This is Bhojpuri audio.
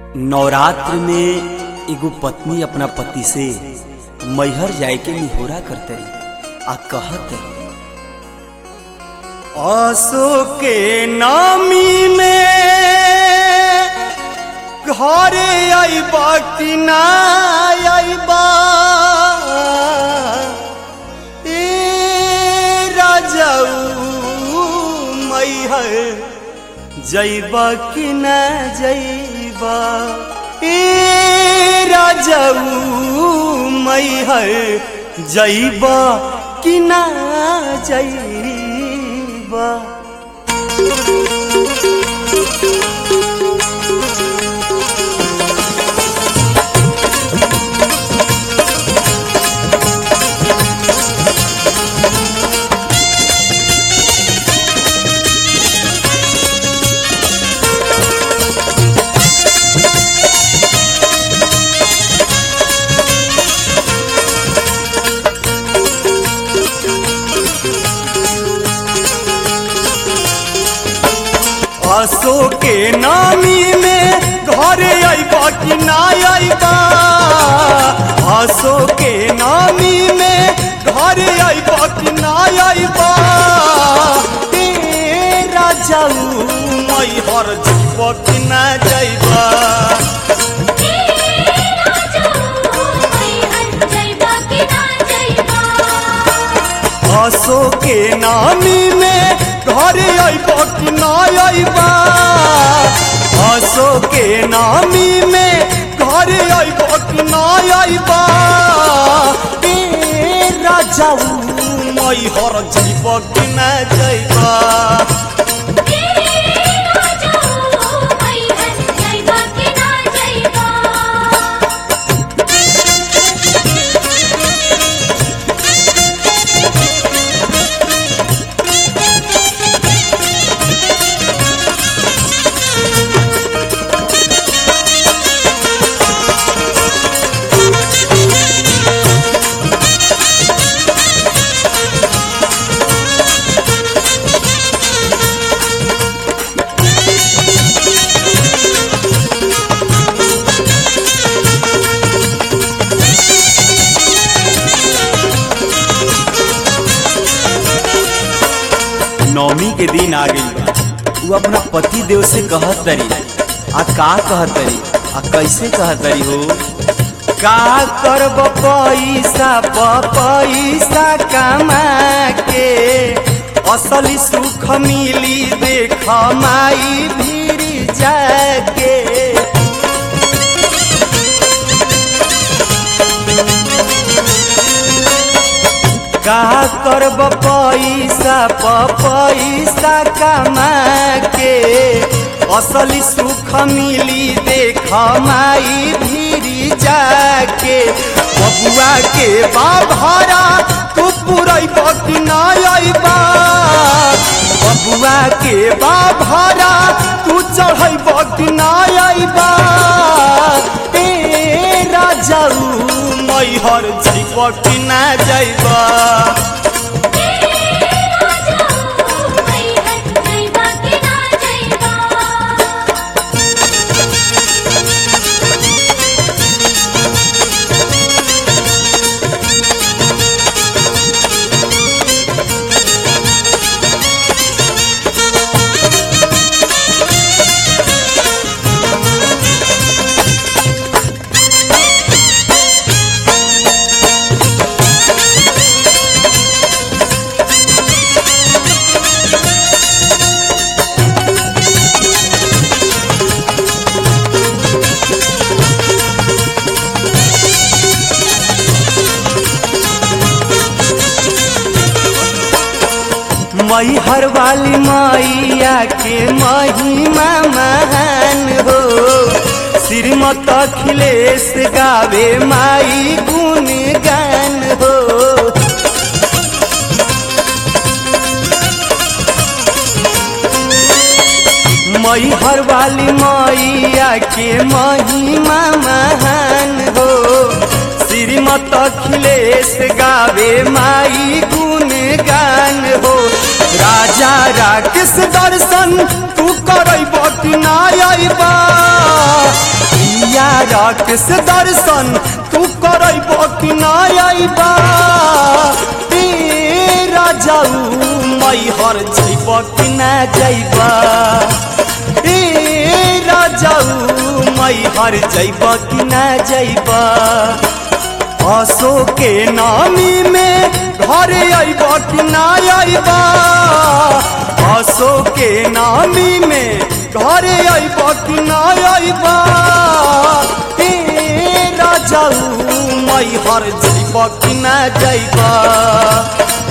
नवरात्र में एगो पत्नी अपना पति से मैहर जाए के निहोरा करते आ कहते आसो के नामी में घरे आईबा कि ना आईबा ए राजाऊ मैहर जैबा कि ना जैबा ए राजाऊ मैहर जैबा कि ना जैबा। आसो के नामी में घरे आईबा कि ना आईबा आसो के नामी में घरे आईबा कि ना आईबा ए राजाऊ मैहर जैबा कि ना जैबा आसो के नामी में घरे आईबा कि ना आईबा आसो के नामी में घरे आईबा कि ना आईबा ए राजाऊ मैहर जैबा कि ना जैबा। नवमी के दिन आ गई बा वो अपना पति देव से कहत तरी आ का कहत तरी आ कैसे कहत तरी हो का करब पैसा पैसा कमा के असली सुख मिली देख माई भीड़ जाके का करब पैसा पैसा कमा के असली सुख मिली देख माई भीड़ जाके बबुआ के बाभारा तू पुरैबा कि ना आईबा बबुआ के बाभारा तू चढ़ैबा कि ना आईबा ए राजाऊ मैहर जैबा कि ना जैबा। मैहर वाली मैया के महिमा महान हो श्रीमत अखिलेश गावे माई गुण गान हो मैहर वाली मैया के महिमा महान हो श्रीमत अखिलेश गावे माई गुण गान हो राजा राकेश दर्शन तू करैबा कि ना आईबा राकेश दर्शन तू करब कि ना आइबा राजाऊ मैहर जइब कि ना जइबा राजाऊ मैहर जइब कि ना जइबा आसो के नामी में घर आइब कि ना आइबा आसो के नामी में घर आइब कि ना आइबा राजाऊ मैहर जइब कि ना जइबा